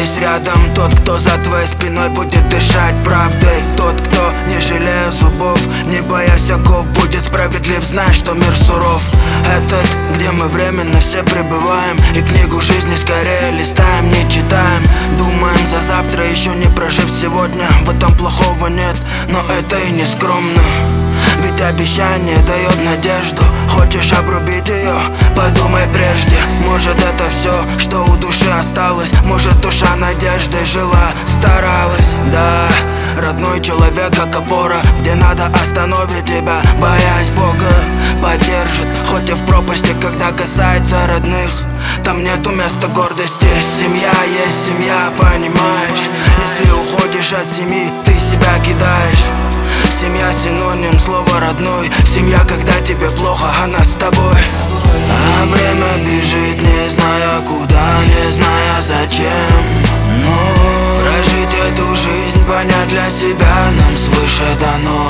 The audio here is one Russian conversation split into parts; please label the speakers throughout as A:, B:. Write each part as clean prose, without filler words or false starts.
A: есть рядом тот, кто за твоей спиной будет дышать правдой. Тот, кто, не жалея зубов, не боясь оков, будет справедлив, зная, что мир суров. Этот, где мы временно все пребываем, и книгу жизни скорее листаем, не читаем. Думаем за завтра, еще не прожив сегодня. В этом плохого нет, но это и не скромно. Ведь обещание дает надежду. Хочешь обрубить ее? Подумай прежде. Может, это все, что у души осталось. Может, душа надеждой жила, старалась. Да, родной человек как опора, где надо остановить тебя, боясь Бога поддержит. Хоть и в пропасти, когда касается родных, там нету места гордости. Семья есть семья, понимаешь? Если уходишь от семьи, ты себя кидаешь. Семья синоним слова родной. Семья, когда тебе плохо, она с тобой. А время бежит, не зная куда, не зная зачем. Но прожить эту жизнь, понять для себя нам свыше дано.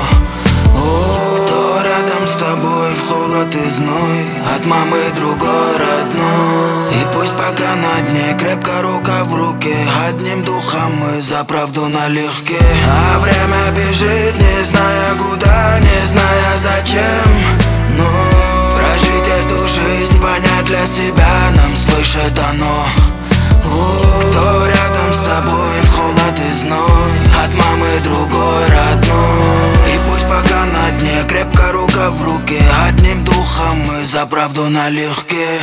A: Кто рядом с тобой в холод и зной, от мамы другой родной. И пусть пока на дне крепко рука в руке, одним духом мы за правду налегке. А время бежит, не зная куда, не зная зачем. Но прожить эту жизнь, понять для себя нам свыше дано. Кто рядом с тобой в холод и зной, от мамы другой родной. И пусть пока на дне крепко рука в руке, одним духом мы за правду налегке.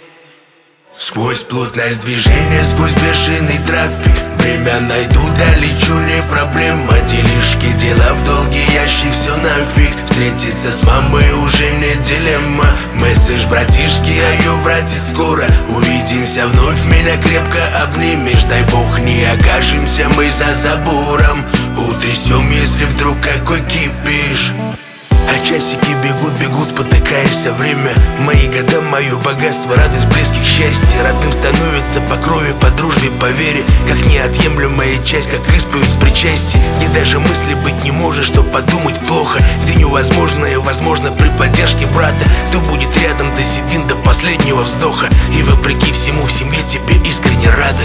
B: Сквозь плотность движения, сквозь бешеный трафик, время найду, долечу, не проблема. Делишки, дела в долгий ящик, все нафиг. Встретиться с мамой уже не дилемма. Месседж, братишки, айо, братец, скоро увидимся вновь, меня крепко обнимешь. Дай бог, не окажемся мы за забором, утрясем, если вдруг какой кипиш. А часики бегут, бегут, спотыкаешься. Время, мои года, мое богатство, радость близких, счастье. Родным становится по крови, по дружбе, по вере, как неотъемлемая часть, как исповедь в причастии. Где даже мысли быть не может, что подумать плохо, где невозможное возможно при поддержке брата. Кто будет рядом до седин, до последнего вздоха, и вопреки всему в семье тебе искренне рада.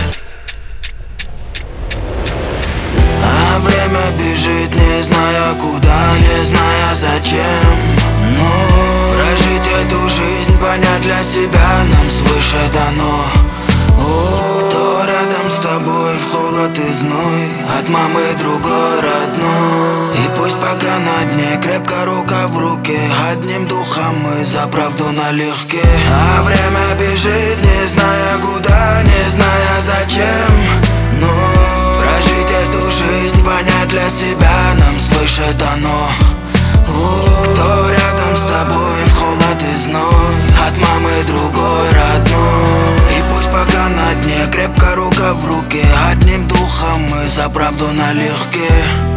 A: А время бежит, не зная куда, не зная зачем. Но прожить эту жизнь, понять для себя нам свыше дано. Кто рядом с тобой в холод и зной, от мамы другой родной. И пусть пока на дне крепко рука в руке, одним духом мы за правду налегке. А время бежит, не зная куда, не зная зачем. Но прожить эту жизнь, понять для себя нам свыше дано. Кто рядом с тобой в холод и зной, от мамы другой родной. И пусть пока на дне крепко рука в руке, одним духом мы за правду налегке.